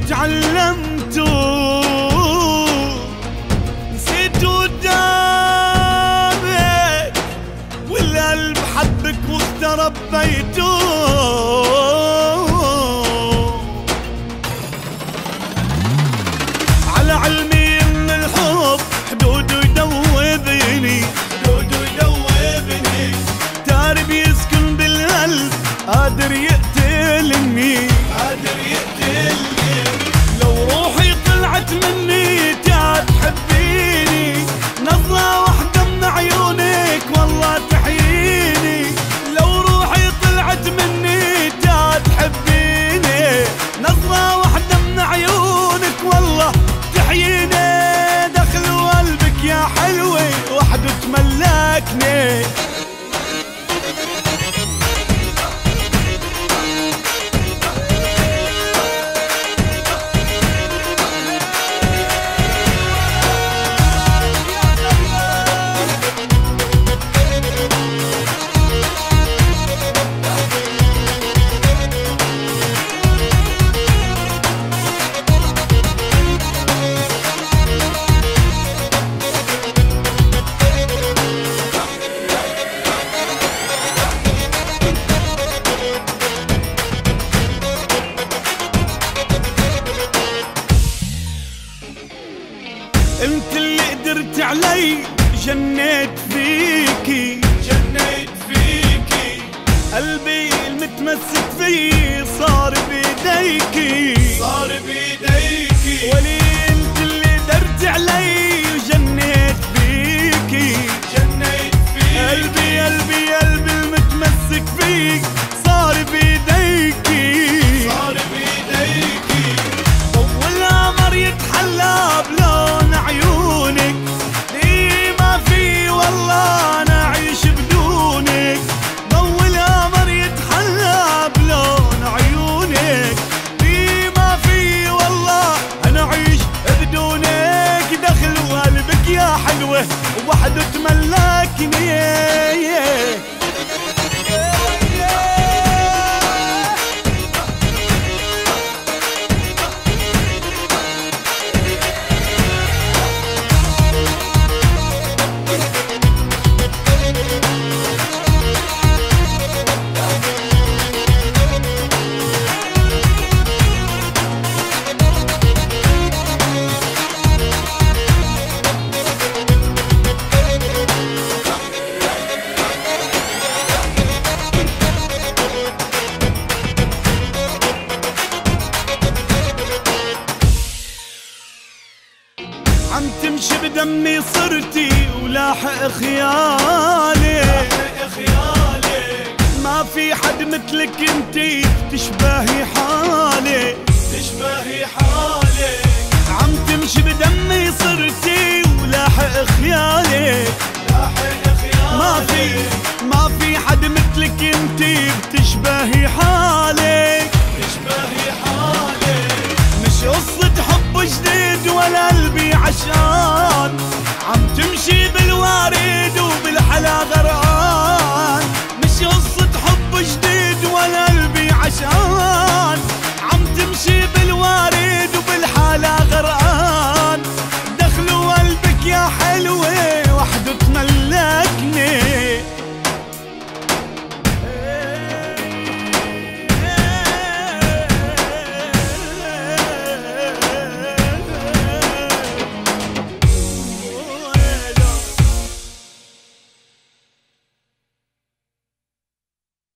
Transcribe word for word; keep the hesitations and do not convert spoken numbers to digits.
تعلمته نسيت قدامك، والقلب حبك واخترب بيته. على علمي ان الحب حدوده يدوبني، حدوده يدوبني، تارب يسكن بالقلب قادر يقتلني، قادر يقتلني. لو روحي طلعت مني تعال تحبيني، نظرة واحدة من عيونك والله تحييني. لو روحي طلعت مني تعال تحبيني، نظرة واحدة من عيونك والله تحييني. دخل قلبك يا حلوة وحده تملكني. انت اللي قدرت علي، جنيت فيكي، جنيت فيكي. قلبي المتمسك فيه صار بيديكي، صار بيديكي. ولي انت اللي قدرت علي وجنيت فيكي، جنيت فيكي. قلبي قلبي قلبي المتمسك فيك صار بيديكي، صار بيديكي. اول قمر يتحلى بلون عيونك، لي ما في والله انا اعيش بدونك. ضوي القمر يتحلى بلون عيونك، لي ما في والله انا اعيش بدونك. دخل قلبك يا حلوة وحده تملكني. عم تمشي بدمي صرتي ولاحق خيالي، ما في حد مثلك انتي تشبهي حالي، تشبهي حالي. عم تمشي بدمي صرتي ولاحق خيالي، ما في ما في حد مثلك انتي بتشبهي حالي، تشبهي حالي. مش قصة حب جديد ولا قلبي عشان